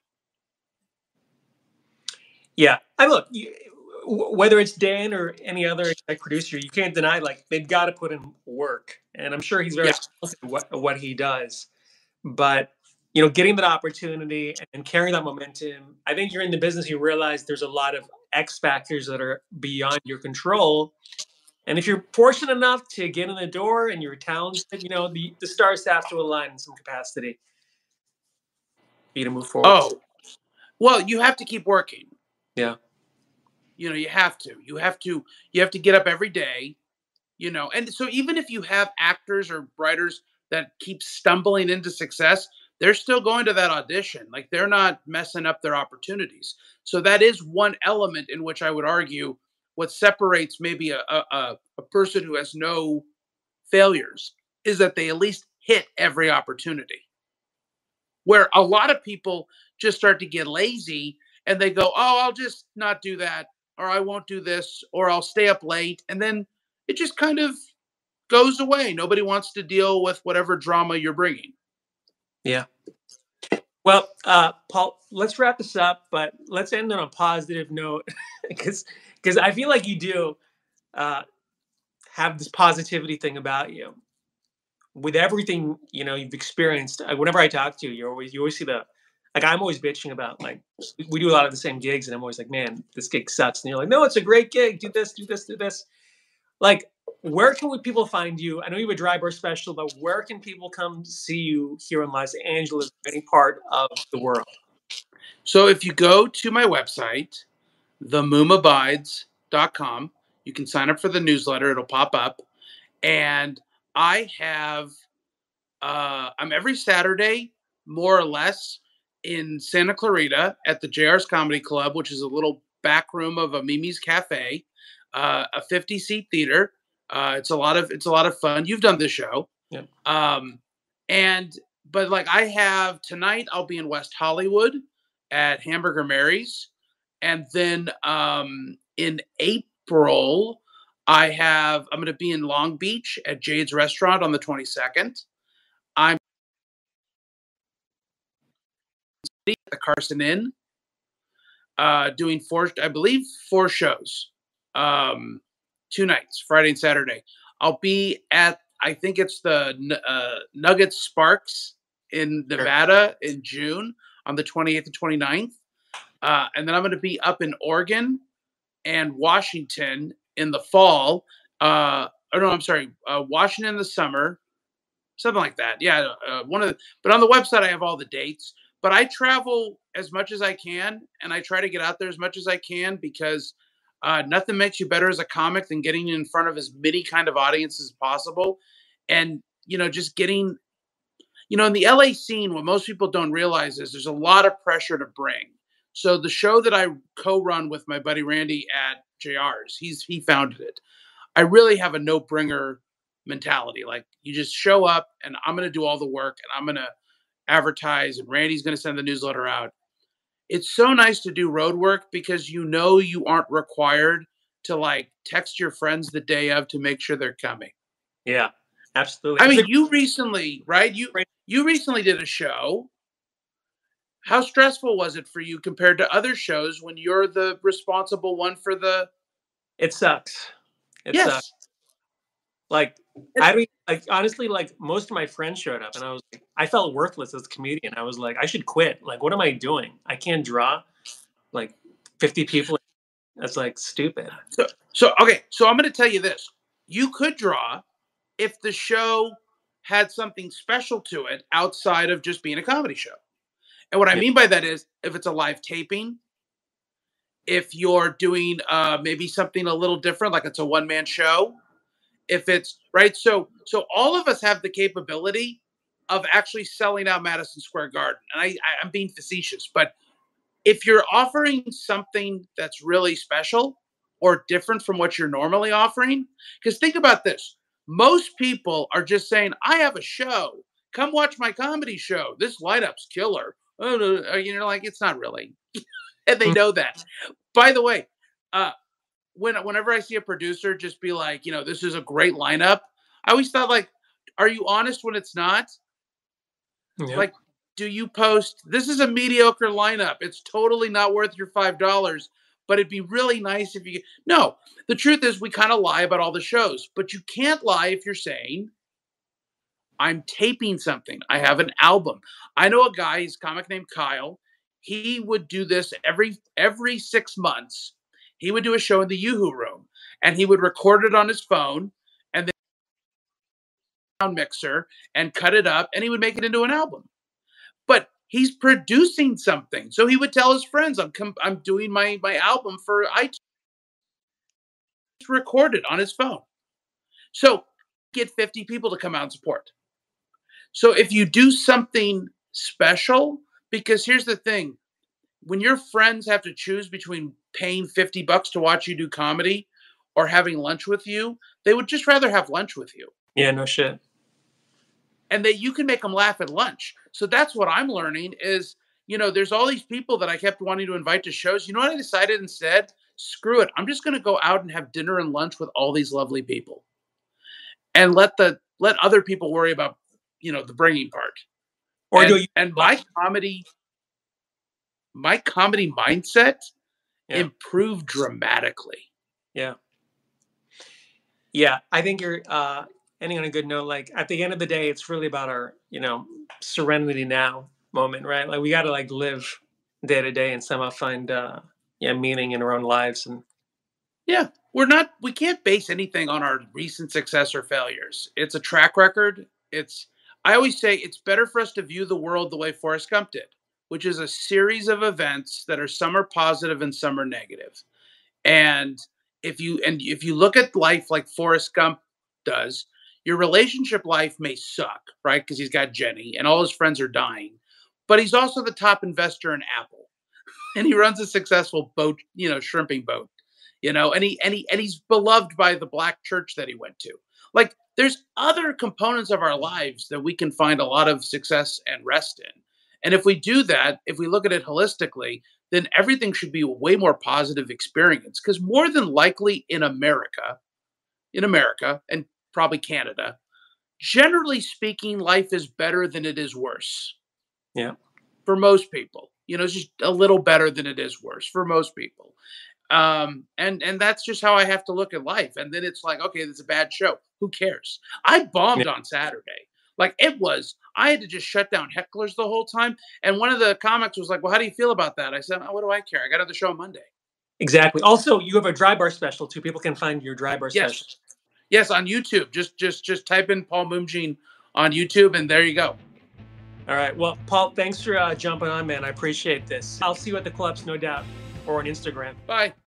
B: Yeah. Look, whether it's Dan or any other producer, you can't deny, like, they've got to put in work. And I'm sure he's very skilled at what he does. But, getting that opportunity and carrying that momentum, I think you're in the business, you realize there's a lot of X factors that are beyond your control. And if you're fortunate enough to get in the door and you're talented, the stars have to align in some capacity for you to move forward.
A: Oh, well, you have to keep working.
B: Yeah.
A: You have to. You have to get up every day, And so even if you have actors or writers that keep stumbling into success, they're still going to that audition. Like, they're not messing up their opportunities. So that is one element in which I would argue what separates maybe a person who has no failures is that they at least hit every opportunity. Where a lot of people just start to get lazy and they go, oh, I'll just not do that, or I won't do this, or I'll stay up late. And then it just kind of goes away. Nobody wants to deal with whatever drama you're bringing.
B: Yeah. Well, Paul, let's wrap this up, but let's end on a positive note because I feel like you do have this positivity thing about you. with everything you've experienced, whenever I talk to you, you always see like I'm always bitching about like we do a lot of the same gigs, and I'm always like, man, this gig sucks, and you're like, no, it's a great gig. Do this, do this, do this. Like, where can people find you? I know you have a Dry Bar special, but where can people come see you here in Los Angeles, any part of the world?
A: So if you go to my website, themoomabides.com, you can sign up for the newsletter. It'll pop up. And I have, I'm every Saturday, more or less, in Santa Clarita at the JR's Comedy Club, which is a little back room of a Mimi's Cafe, a 50-seat theater. It's a lot of fun. You've done this show.
B: Yeah.
A: But like I have tonight, I'll be in West Hollywood at Hamburger Mary's. And then in April, I'm going to be in Long Beach at Jade's Restaurant on the 22nd. I'm at the Carson Inn doing four shows, 2 nights, Friday and Saturday. I'll be at, I think it's the Nugget Sparks in Nevada in June on the 28th and 29th. And then I'm going to be up in Oregon and Washington in the fall. Washington in the summer, something like that. Yeah, but on the website I have all the dates. But I travel as much as I can, and I try to get out there as much as I can because nothing makes you better as a comic than getting in front of as many kind of audiences as possible, and just getting. In the LA scene, what most people don't realize is there's a lot of pressure to bring. So the show that I co-run with my buddy Randy at JR's, he founded it. I really have a no-bringer mentality. Like, you just show up and I'm going to do all the work and I'm going to advertise and Randy's going to send the newsletter out. It's so nice to do road work because you aren't required to like text your friends the day of to make sure they're coming.
B: Yeah, absolutely.
A: I mean, you recently, right? You recently did a show. How stressful was it for you compared to other shows when you're the responsible one for the?
B: It sucks. It
A: Yes.
B: sucks. Like, I mean, like, honestly, like, most of my friends showed up and I was like, I felt worthless as a comedian. I was like, I should quit. Like, what am I doing? I can't draw like 50 people. That's like stupid.
A: So okay. So I'm going to tell you this. You could draw if the show had something special to it outside of just being a comedy show. And what I mean by that is if it's a live taping, if you're doing maybe something a little different, like it's a one-man show, if it's right. So all of us have the capability of actually selling out Madison Square Garden. And I'm being facetious, but if you're offering something that's really special or different from what you're normally offering, because think about this. Most people are just saying, I have a show. Come watch my comedy show. This light-up's killer. Like, it's not really. And they know that. By the way, whenever I see a producer just be like, this is a great lineup, I always thought, like, are you honest when it's not?
B: Yeah.
A: Like, do you post, this is a mediocre lineup. It's totally not worth your $5, but it'd be really nice if you. No, the truth is we kind of lie about all the shows, but you can't lie if you're saying, I'm taping something. I have an album. I know a guy, he's a comic named Kyle. He would do this every 6 months. He would do a show in the Yoo-Hoo Room, and he would record it on his phone and then sound mixer and cut it up, and he would make it into an album. But he's producing something, so he would tell his friends, "I'm doing my album for iTunes." It's recorded on his phone, so get 50 people to come out and support. So if you do something special, because here's the thing, when your friends have to choose between paying $50 to watch you do comedy or having lunch with you, they would just rather have lunch with you.
B: Yeah, no shit.
A: And you can make them laugh at lunch. So that's what I'm learning is, there's all these people that I kept wanting to invite to shows. You know what I decided instead? Screw it. I'm just going to go out and have dinner and lunch with all these lovely people and let other people worry about, the bringing part.
B: Or
A: my comedy mindset improved dramatically.
B: Yeah. Yeah. I think ending on a good note. Like at the end of the day, it's really about our, serenity now moment, right? Like we got to like live day to day and somehow find, meaning in our own lives. And
A: Yeah, we can't base anything on our recent success or failures. It's a track record. I always say it's better for us to view the world the way Forrest Gump did, which is a series of events that are some are positive and some are negative. And if you look at life like Forrest Gump does, your relationship life may suck, right? Because he's got Jenny and all his friends are dying. But he's also the top investor in Apple. And he runs a successful boat, shrimping boat, and he's beloved by the black church that he went to. Like there's other components of our lives that we can find a lot of success and rest in. And if we do that, if we look at it holistically, then everything should be a way more positive experience. Because more than likely in America and probably Canada, generally speaking, life is better than it is worse
B: yeah,
A: for most people. It's just a little better than it is worse for most people. And that's just how I have to look at life. And then it's like, okay, it's a bad show. Who cares? I
B: yeah,
A: bombed on Saturday. Like I had to just shut down hecklers the whole time. And one of the comics was like, "Well, how do you feel about that?" I said, "Oh, what do I care? I got another show on Monday."
B: exactly. Also, you have a dry bar special too. People can find your dry bar special.
A: Yes, yes, on YouTube. Just type in Paul Moonjean on YouTube, and there you go.
B: All right. Well, Paul, thanks for jumping on, man. I appreciate this. I'll see you at the clubs, no doubt, or on Instagram.
A: Bye.